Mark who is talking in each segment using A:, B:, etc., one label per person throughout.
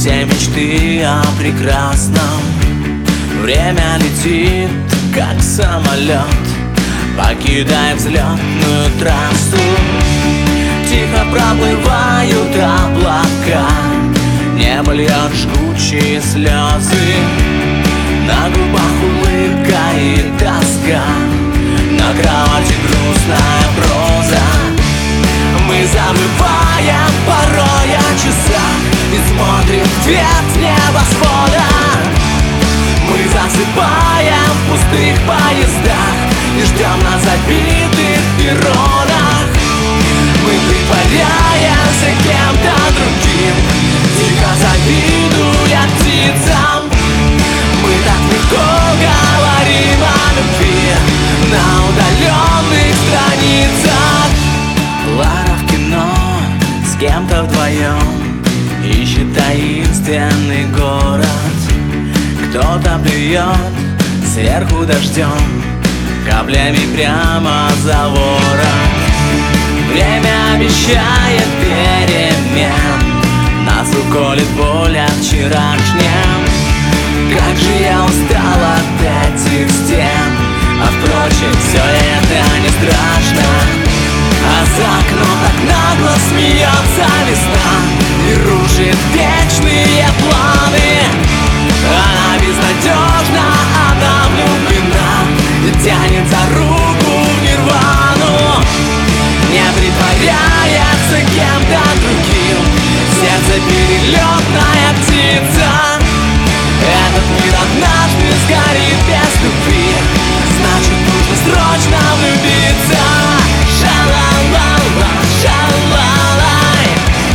A: все мечты о прекрасном. Время летит, как самолет, покидая взлетную трассу. Тихо проплывают облака, небо льет жгучие слезы. На губах улыбка и тоска, на кровати грустная проза. Мы забываем порой о часах и смотрим в цвет небосвода. Мы засыпаем в пустых поездах и ждем на забитых перронах. Мы притворяемся кем-то другим, тихо завидуя птицам. Мы так легко говорим о любви на удаленных страницах. Лара в кино с кем-то вдвоем ищет таинственный город. Кто-то плюет сверху дождем, каплями прямо за ворот. Время обещает перемен, нас уколет боль от вчерашнем. Как же я устал от этих стен, а впрочем, все это не страшно. А за окном так нагло смеется весна и рушит вечные планы. Она безнадежна, она влюблена и тянет за руку в нирвану. Не притворяется кем-то другим, сердце перелетная птица. Этот мир однажды сгорит без любви, значит нужно срочно влюбиться. Ша-ла-ла-ла, ша-ла-лай,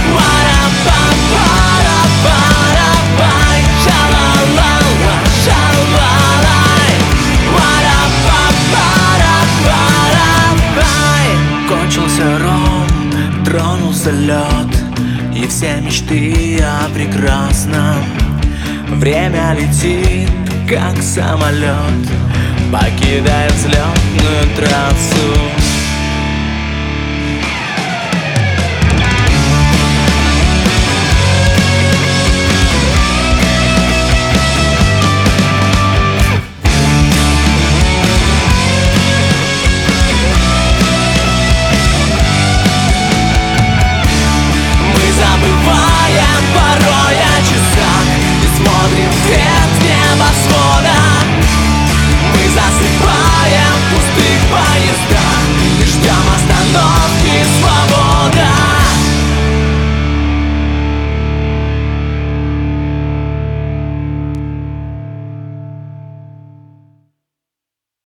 A: ва-ра-па-па-ра-па-ра-пай. Ша-ла-ла-ла, ша-ла-лай, ва-ра-па-па-ра-па-ра-пай. Кончился ром, тронулся лед, и все мечты о прекрасном. Время летит, как самолет, покидая взлетную трассу.